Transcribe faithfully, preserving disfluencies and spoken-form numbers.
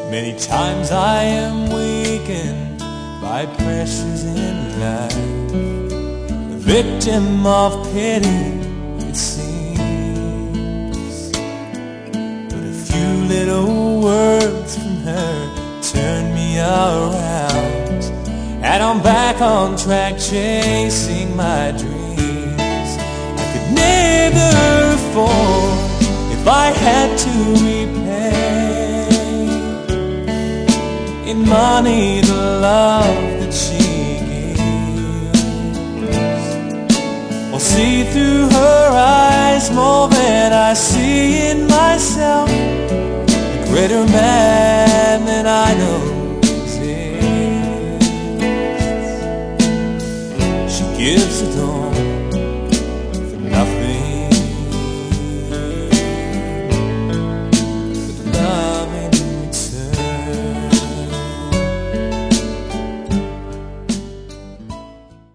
Many times I am weakened by pressures in life, a victim of pity, it seems. But a few little words from her turn me around, and I'm back on track chasing my dreams. I could never afford if I had to repay in money the love that she gives, or see through her eyes more than I see in myself, a greater man than I know